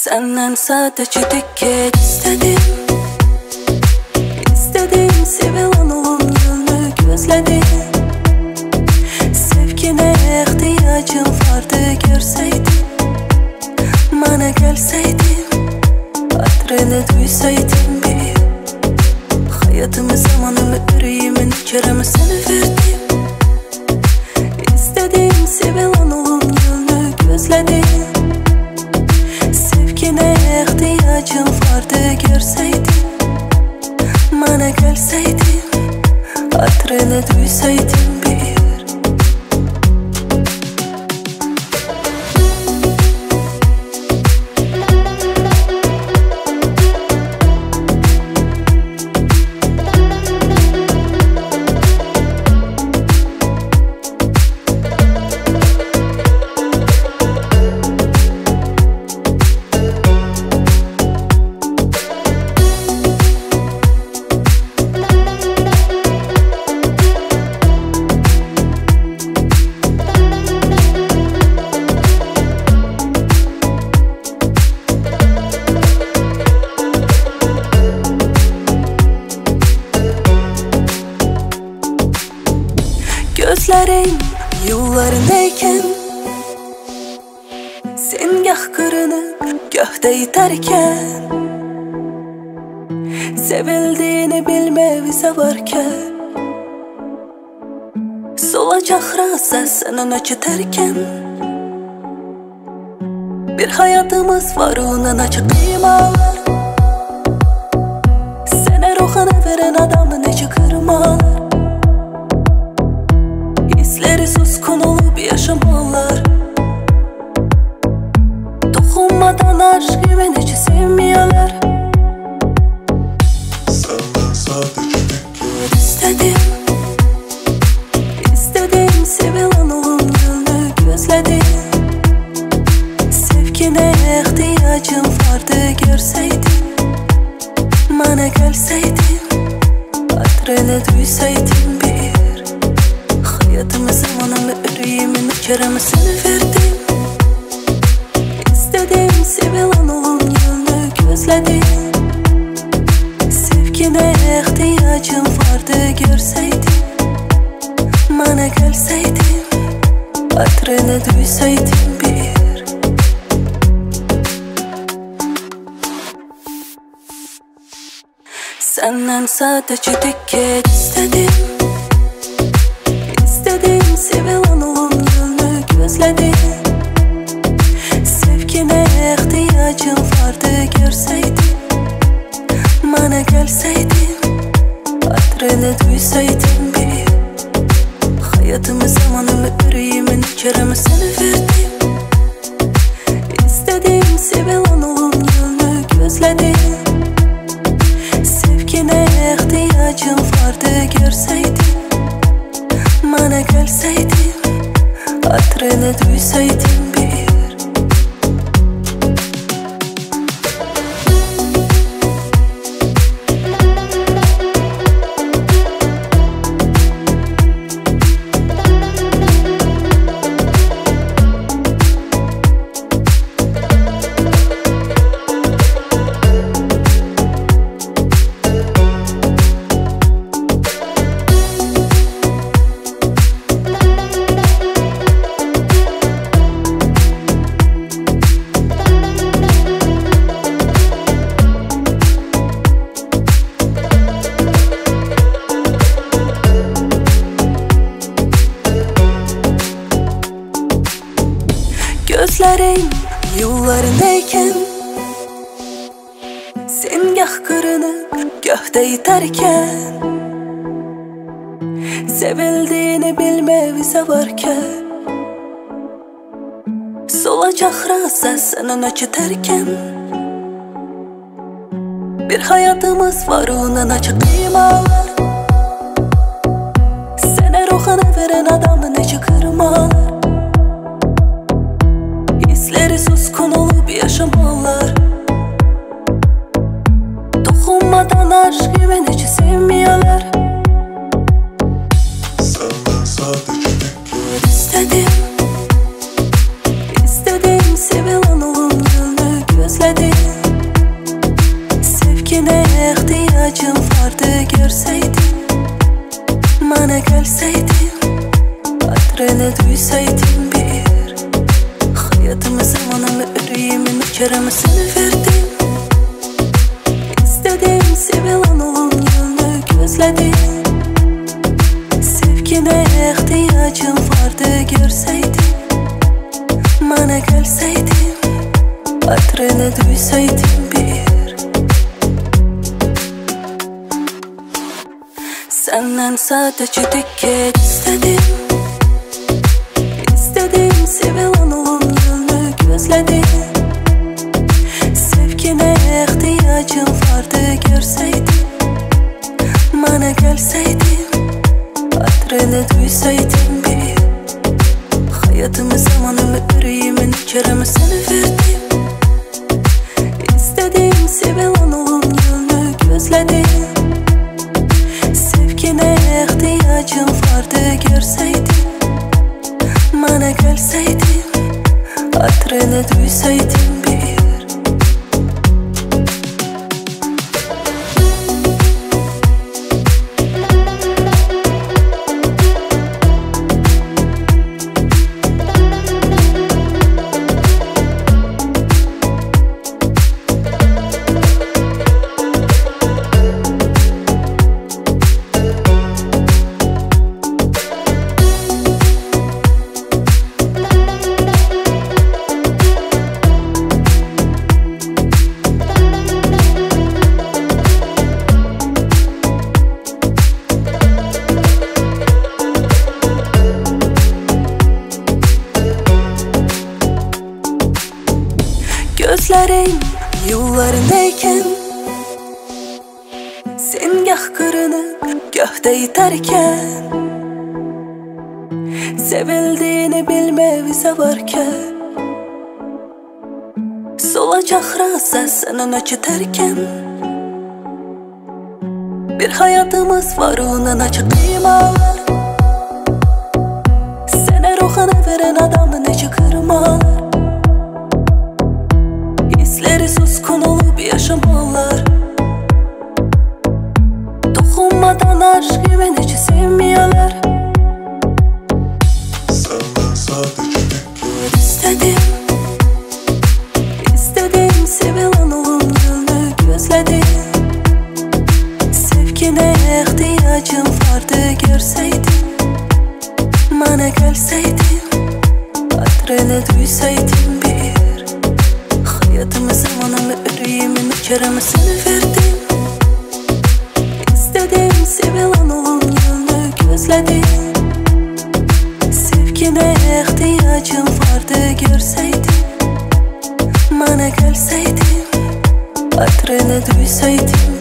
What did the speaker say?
Senden sadece dikkat istedim. İstedim sevilen olan gönlü gözledim. Sevgine ihtiyacım vardı görseydim. Bana gelseydin, hatırını duysaydım bir. Hayatımı, zamanımı, yüreğimin keremi seni verdim. İstedim sevilen olan gönlü gözledim. Sevgine ihtiyacım vardı görseydim. Bana gelseydin, hatırını duysaydım bir. Gözlerim yollarındayken, sen gah kırınıp göhte iterken, sevildiğini bilmevize varken, solacak rasa senin açıterken, bir hayatımız var onun açık imalar. Sana ruhunu veren adamın içi kırmalar. Hisleri suskun olup yaşamalar. Dokunmadan aşk güven hiç sevmiyorlar. Senden sadece dikkat istedim. İstedim sevilen olan gönlü gözledim. Sevgine ihtiyacım vardı görseydim. Bana gelseydin, hatırını duysaydım bir. Hayatımı, zamanımı, yüreğimin keremi seni verdim. İstedim sevilen olan gönlü gözledim. Sevgine ihtiyacım vardı görseydim. Bana gelseydin, hatırını duysaydım bir. Senden sadece dikkat istedim. İstedim sevilen olan gönlü gözledim. Sevgine ihtiyacım vardı görseydim. Bana gelseydin, hatırını duysaydım bir. Hayatımı, zamanımı, yüreğimin keremi seni verdim. İstedim sevilen olan gönlü gözledim. Sevgine ihtiyacım vardı görseydim. Bana gelseydin, hatırını duysaydım bir. Gözlerim yollarındayken, sen gah kırınıp göhte iterken, sevildiğini bilmevize varken, solacak rasa senin açıterken, bir hayatımız var onun açık imalar. Sana ruhunu veren adamın içi kırmalar. Hisleri suskun olup yaşamalar. Dokunmadan aşk güven hiç sevmiyorlar. Senden sadece dikkat istedim. İstedim sevilen olan gönlü gözledim. duysaydım bir. Hayatımı, zamanımı, yüreğimin uçarımı sana verdim. İstedim, sevilen olun yolunu gözledim. Sevgine ihtiyacım vardı görseydin. Bana gelseydin, hatırını duysaydım bir. Senden sadece dikkat istedim. İstedim, sevilen olun yolunu gözledim. Sevgine ihtiyacım vardı görseydin. Bana gelseydin, hatırını duysaydım bir. Hayatımı, zamanımı, yüreğimin uçarımı sana verdim. İstedim, sevilen olun yolunu gözledim. Sevgine ihtiyacım vardı görseydin. Bana gelseydin, hatırını duysaydım bir. Gözlerin yollarındayken, sen gah kırınıp gah iterken, sevildiğini bilme bize varken, sola çahrasa senin açıterken, bir hayatımız var onun açık imalar. Sana ruhunu veren adamın içi kırmalar. Hisleri suskun olup yaşamalar. Dokunmadan aşk gibi hiç sevmiyorlar. Senden sadece dikkat İstedim, İstedim, sevilen olun yolunu gözledim. Sevgine ihtiyacım vardı görseydin. Bana gelseydin, hatırını duysaydım bir. Hayatımı, zamanımı, yüreğimin uçarımı sana verdim. İstedim, sevilen olun yolunu gözledim. Sevgine ihtiyacım vardı görseydin. Bana gelseydin, hatırını duysaydım